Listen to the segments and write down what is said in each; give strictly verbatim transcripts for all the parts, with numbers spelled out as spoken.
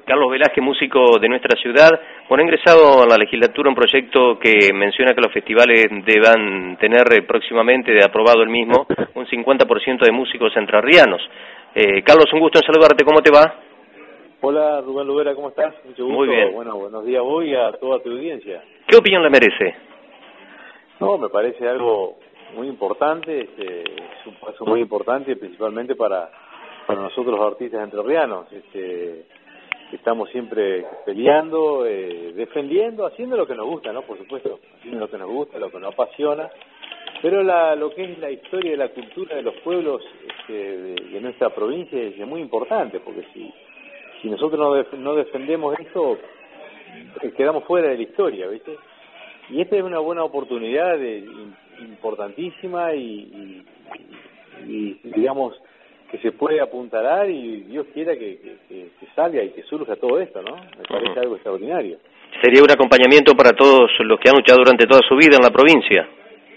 Carlos Velázquez, músico de nuestra ciudad. Bueno, ha ingresado a la legislatura un proyecto que menciona que los festivales deban tener eh, próximamente, de aprobado el mismo, un cincuenta por ciento de músicos entrerrianos. Eh, Carlos, un gusto en saludarte, ¿cómo te va? Hola, Rubén Lubera, ¿cómo estás? Mucho gusto. Muy bien. Bueno, buenos días hoy a toda tu audiencia. ¿Qué opinión le merece? No, me parece algo muy importante, este, es un paso muy importante, principalmente para, para nosotros los artistas entrerrianos. Este, estamos siempre peleando, eh, defendiendo, haciendo lo que nos gusta, ¿no? Por supuesto, haciendo lo que nos gusta, lo que nos apasiona. Pero la, lo que es la historia y la cultura de los pueblos este, de, de nuestra provincia es muy importante, porque si si nosotros no, def no defendemos esto, quedamos fuera de la historia, ¿viste? Y esta es una buena oportunidad de, importantísima y, y, y, digamos, que se puede apuntalar y Dios quiera que, que, que salga y que surja todo esto, ¿no? Me parece uh-huh. algo extraordinario. ¿Sería un acompañamiento para todos los que han luchado durante toda su vida en la provincia?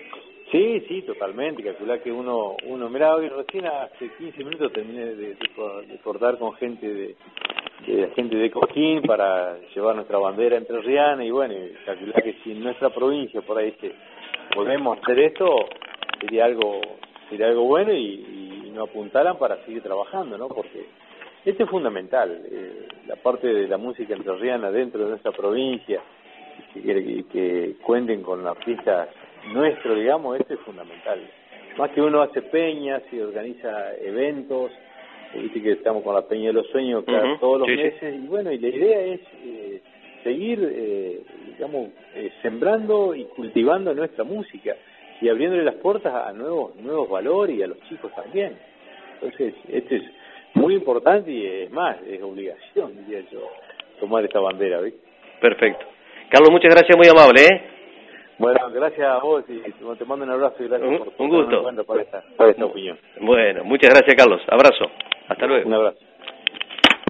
Sí, sí, totalmente. Calcular que uno, uno mira, hoy recién hace quince minutos terminé de, de, de cortar con gente de, de gente de Cosquín para llevar nuestra bandera entrerriana y bueno, calcular que si en nuestra provincia por ahí se podemos hacer esto sería algo sería algo bueno y, y nos apuntaran para seguir trabajando, ¿no? Porque esto es fundamental, eh, la parte de la música entrerriana dentro de nuestra provincia y que, y que cuenten con artistas nuestro, digamos, esto es fundamental. Más que uno hace peñas y organiza eventos, viste que estamos con la Peña de los Sueños cada, uh-huh. todos los sí, meses, sí. y bueno, y la idea es eh, seguir, eh, digamos, eh, sembrando y cultivando nuestra música y abriéndole las puertas a nuevos nuevos valores y a los chicos también. Entonces, esto es muy importante y es más, es obligación, diría yo, tomar esta bandera, ¿viste? Perfecto. Carlos, muchas gracias, muy amable, ¿eh? Bueno, gracias a vos y te mando un abrazo y gracias un, por un gusto para esta, para esta opinión. Bueno, muchas gracias, Carlos. Abrazo. Hasta luego. Un abrazo.